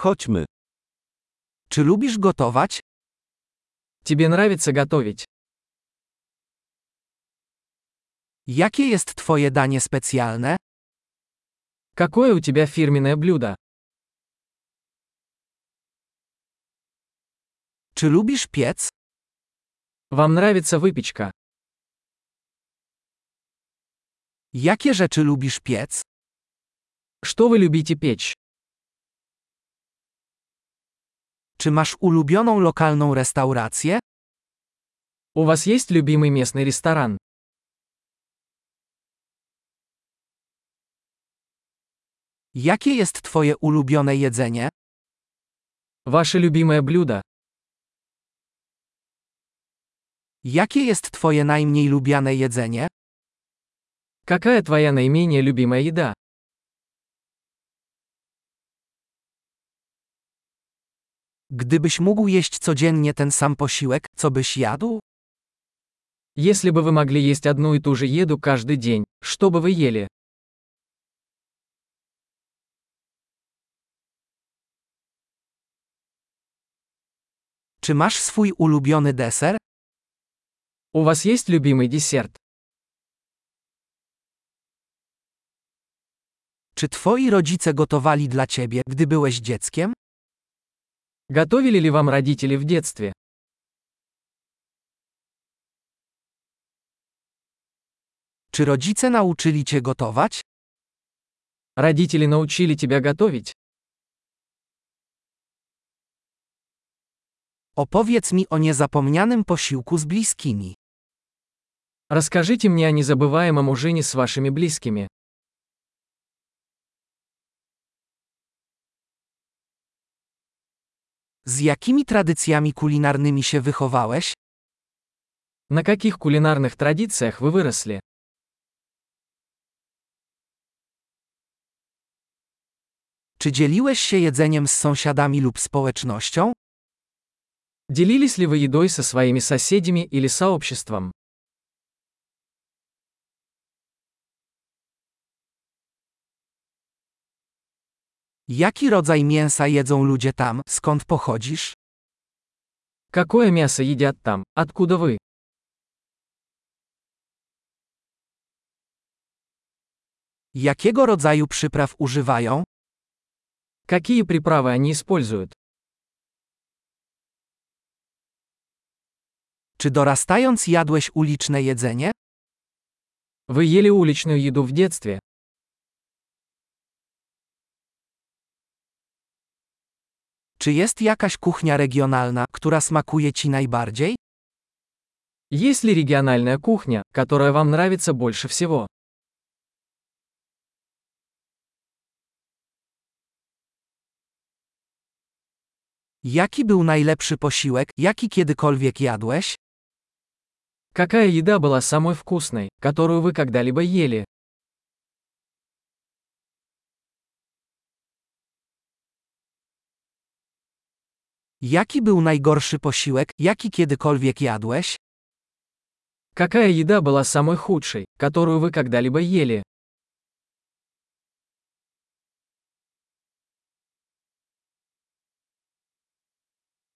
Chodźmy. Czy lubisz gotować? Тебе нравится готовить? Jakie jest twoje danie specjalne? Какое у тебя фирменное блюдо? Czy lubisz piec? Вам нравится выпечка? Jakie rzeczy lubisz piec? Что вы любите печь? Czy masz ulubioną lokalną restaurację? У вас есть любимый местный ресторан? Jakie jest twoje ulubione jedzenie? Ваше любимое блюдо? Jakie jest twoje najmniej lubiane jedzenie? Какая твоя наименее любимая еда? Gdybyś mógł jeść codziennie ten sam posiłek, co byś jadł? Если бы вы могли есть одну и ту же еду каждый день, что бы вы ели? Czy masz swój ulubiony deser? У вас есть любимый десерт? Czy twoi rodzice gotowali dla ciebie, gdy byłeś dzieckiem? Готовили ли вам родители в детстве? Czy rodzice nauczyli cię gotować? Родители научили тебя готовить? Opowiedz mi o niezapomnianym posiłku z bliskimi. Расскажите мне о незабываемом ужине с вашими близкими. Z jakimi tradycjami kulinarnymi się wychowałeś? На каких кулинарных традициях вы выросли? Czy dzieliłeś się jedzeniem z sąsiadami lub społecznością? Делились ли вы едой со своими соседями или сообществом? Jaki rodzaj mięsa jedzą ludzie tam, skąd pochodzisz? Какое мясо едят там, откуда вы? Jakiego rodzaju przypraw używają? Какие приправы они используют? Czy dorastając jadłeś uliczne jedzenie? Вы ели уличную еду в детстве? Czy jest jakaś kuchnia regionalna, która smakuje ci najbardziej? Есть ли региональная кухня, которая вам нравится больше всего? Jaki był najlepszy posiłek, jaki kiedykolwiek jadłeś? Какая еда была самой вкусной, которую вы когда-либо ели? Jaki był najgorszy posiłek, jaki kiedykolwiek jadłeś? Какая еда была самой худшей, которую вы когда-либо ели?